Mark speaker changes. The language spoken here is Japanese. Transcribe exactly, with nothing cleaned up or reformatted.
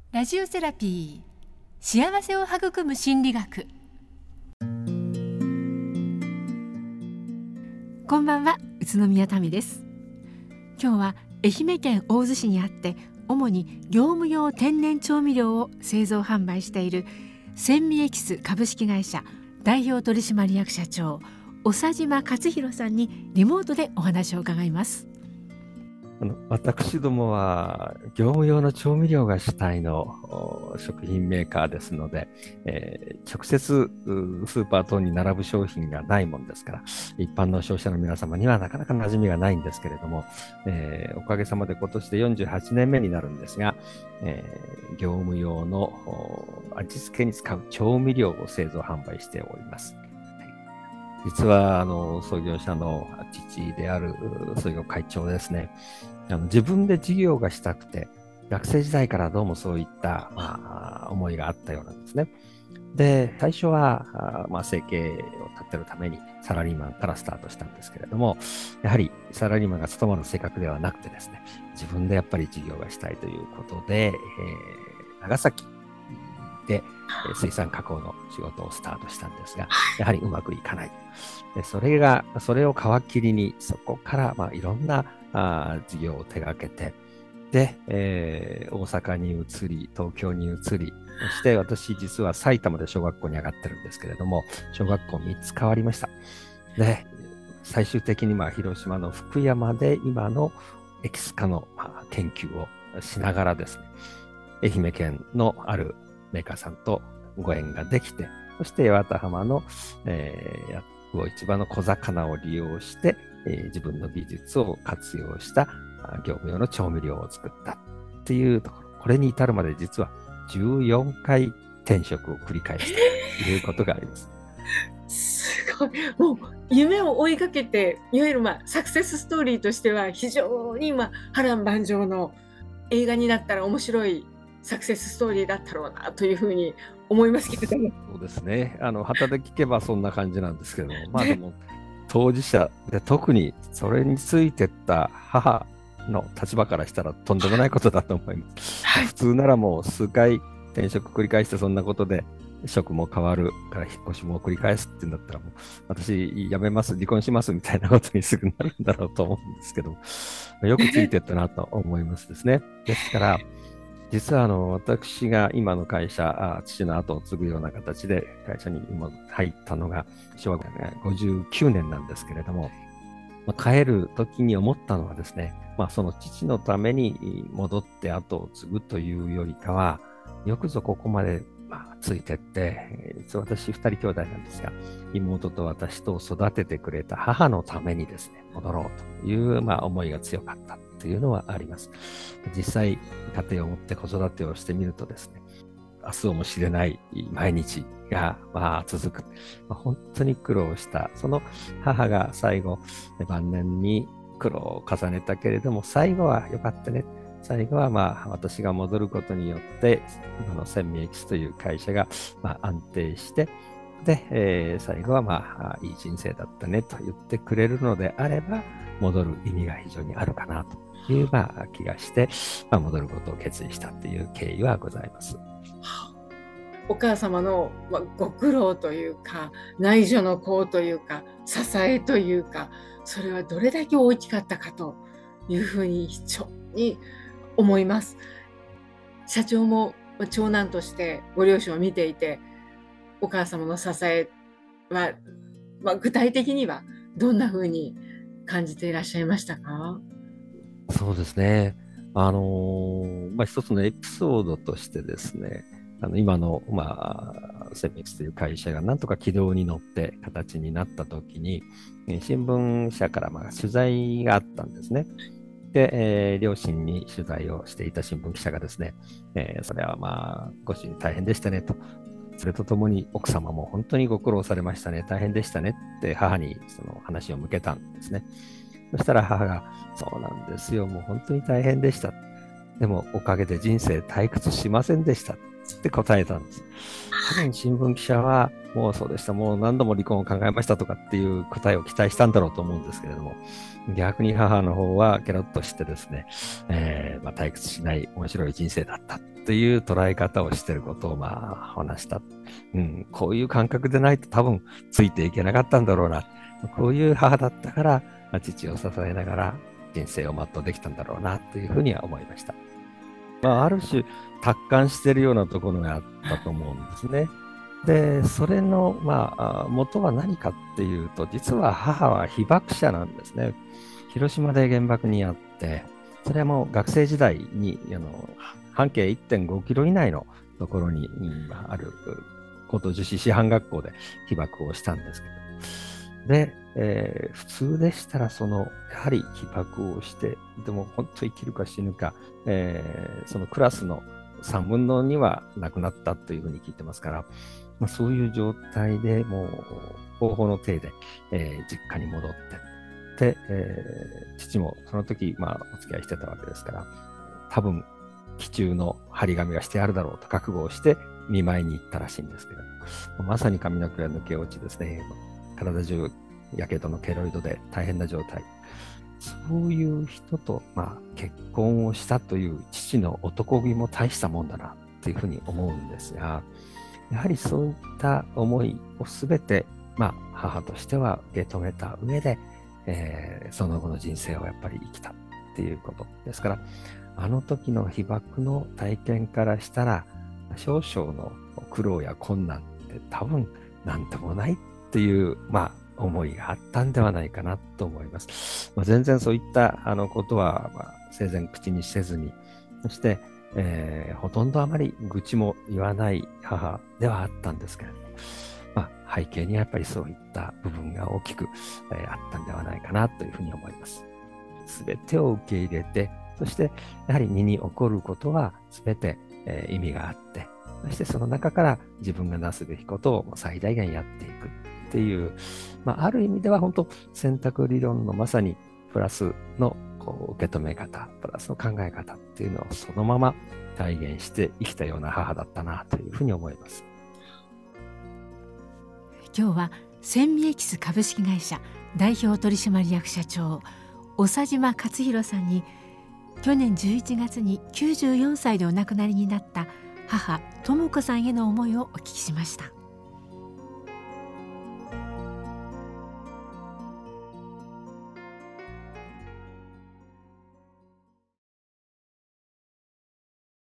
Speaker 1: ラジオセラピー、幸せを育む心理学。こんばんは、宇都宮民です。今日は愛媛県大洲市にあって主に業務用天然調味料を製造販売している千味エキス株式会社代表取締役社長長島勝弘さんにリモートでお話を伺います。
Speaker 2: あの私どもは業務用の調味料が主体の食品メーカーですので、えー、直接スーパー等に並ぶ商品がないもんですから、一般の消費者の皆様にはなかなか馴染みがないんですけれども、えー、おかげさまで今年でよんじゅうはちねんめになるんですが、えー、業務用の味付けに使う調味料を製造販売しております。実はあの創業者の父である創業会長ですね、あの自分で事業がしたくて学生時代からどうもそういった、まあ、思いがあったようなんですね。で、最初はあ、まあ、生計を立てるためにサラリーマンからスタートしたんですけれども、やはりサラリーマンが務まる性格ではなくてですね、自分でやっぱり事業がしたいということで、えー、長崎で水産加工の仕事をスタートしたんですが、やはりうまくいかない。でそれが、それを皮切りに、そこからまあいろんなあ事業を手がけて、で、えー、大阪に移り、東京に移り、そして私実は埼玉で小学校に上がってるんですけれども、小学校みっつ変わりました。で、最終的にまあ広島の福山で今のエキス科のまあ研究をしながらですね、愛媛県のあるメーカーさんとご縁ができて、そして八幡浜の、えー、魚市場の小魚を利用して、えー、自分の技術を活用した業務用の調味料を作ったっていうところ、これに至るまで実はじゅうよんかい転職を繰り返したということがあります。
Speaker 3: すごい、もう夢を追いかけて、いわゆるまあサクセスストーリーとしては非常にまあ波乱万丈の、映画になったら面白いサクセスストーリーだったろうなというふうに思いますけれども。
Speaker 2: そうですね。あの旗で聞けばそんな感じなんですけども、まあでも当事者で特にそれについてった母の立場からしたらとんでもないことだと思います。はい、普通ならもう数回転職繰り返してそんなことで職も変わるから引っ越しも繰り返すっていうんだったらもう私辞めます、離婚しますみたいなことにすぐなるんだろうと思うんですけど、よくついてったなと思いますですね。ですから実はあの私が今の会社、父の後を継ぐような形で会社に今入ったのが昭和ごじゅうきゅうねんなんですけれども、まあ、帰る時に思ったのはですね、まあ、その父のために戻って後を継ぐというよりかは、よくぞここまでまあついてって、実は私二人兄弟なんですが、妹と私と育ててくれた母のためにですね、戻ろうというまあ思いが強かったというのはあります。実際、家庭を持って子育てをしてみるとですね、明日をも知れない毎日がまあ続く。まあ、本当に苦労した。その母が最後、晩年に苦労を重ねたけれども、最後は良かったね。最後はまあ私が戻ることによって、今の千味エキスという会社がまあ安定して、で、えー、最後はまあいい人生だったねと言ってくれるのであれば、戻る意味が非常にあるかなというまあ気がして、まあ、戻ることを決意したという経緯はございます。
Speaker 3: お母様のご苦労というか、内助の功というか、支えというか、それはどれだけ大きかったかというふうに非常に思います。社長も長男としてご両親を見ていて、お母様の支えは、まあ、具体的にはどんなふうに感じていらっしゃいましたか？
Speaker 2: そうですね。あのー、まあ、一つのエピソードとしてですね、あの今の、まあ、セミックスという会社がなんとか軌道に乗って形になったときに、新聞社からまあ取材があったんですね。で、えー、両親に取材をしていた新聞記者がですね、えー、それはまあ、ご主人大変でしたねと。それとともに奥様も本当にご苦労されましたね、大変でしたねって母にその話を向けたんですね。そしたら母が、そうなんですよ、もう本当に大変でした。でもおかげで人生退屈しませんでしたって答えたんです。多分新聞記者は、もうそうでした、もう何度も離婚を考えましたとかっていう答えを期待したんだろうと思うんですけれども、逆に母の方はケロッとしてですね、えーまあ、退屈しない面白い人生だったっていう捉え方をしていることをまあ話した、うん、こういう感覚でないと多分ついていけなかったんだろうな、こういう母だったから父を支えながら人生を全うできたんだろうなというふうには思いました。まあ、ある種達観しているようなところがあったと思うんですね。でそれの、まあ、元は何かっていうと、実は母は被爆者なんですね。広島で原爆にあって、それはもう学生時代にあの半径 いってんごキロ以内のところに、まあ、ある高等女子師範学校で被爆をしたんですけど、で、えー、普通でしたらそのやはり被爆をして、でも本当生きるか死ぬか、えー、そのクラスのさんぶんのには亡くなったというふうに聞いてますから、まあ、そういう状態でもう方法の体で、えー、実家に戻って、で、えー、父もその時、まあ、お付き合いしてたわけですから、多分気中の張り紙がしてあるだろうと覚悟をして見舞いに行ったらしいんですけど、まさに髪の毛が抜け落ちですね、体中やけどのケロイドで大変な状態。そういう人と、まあ、結婚をしたという父の男気も大したもんだなというふうに思うんですが、やはりそういった思いをすべて、まあ、母としては受け止めた上で、えー、その後の人生をやっぱり生きたっていうことですから、あの時の被爆の体験からしたら少々の苦労や困難って多分なんともないっていう、まあ、思いがあったんではないかなと思います。まあ、全然そういったあのことは、まあ、生前口にせずに、そして、えー、ほとんどあまり愚痴も言わない母ではあったんですけれども、まあ、背景にはやっぱりそういった部分が大きく、えー、あったんではないかなというふうに思います。すべてを受け入れて、そしてやはり身に起こることはすべて、えー、意味があって、そしてその中から自分がなすべきことを最大限やっていくっていう、まあ、ある意味では本当選択理論のまさにプラスのこう受け止め方、プラスの考え方っていうのをそのまま体現して生きたような母だったなというふうに思います。
Speaker 1: 今日は千美エキス株式会社代表取締役社長長島勝弘さんに、去年じゅういちがつにきゅうじゅうよんさいでお亡くなりになった母智子さんへの思いをお聞きしました。